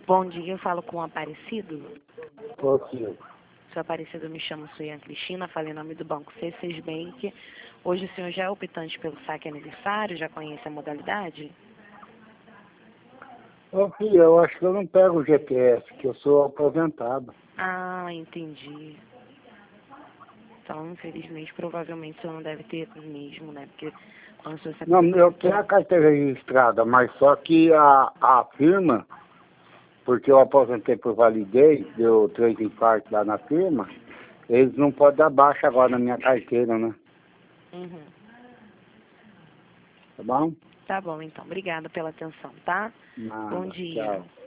Bom dia, eu falo com o Aparecido. Possível. Seu Aparecido, me chamo Suian Cristina, falo em nome do Banco C6 Bank. Hoje o senhor já é optante pelo saque aniversário, já conhece a modalidade? Ô filho, eu acho que eu não pego o GPS, que eu sou aposentado. Ah, entendi. Então, infelizmente, provavelmente o senhor não deve ter mesmo, né? Porque quando o senhor se Não, eu aposentou... tenho a carteira registrada, mas só que a firma, porque eu aposentei por validez, deu 3 infartos lá na firma, eles não podem dar baixa agora na minha carteira, né? Uhum. Tá bom? Tá bom, então. Obrigada pela atenção, tá? Bom Nada, dia. tchau.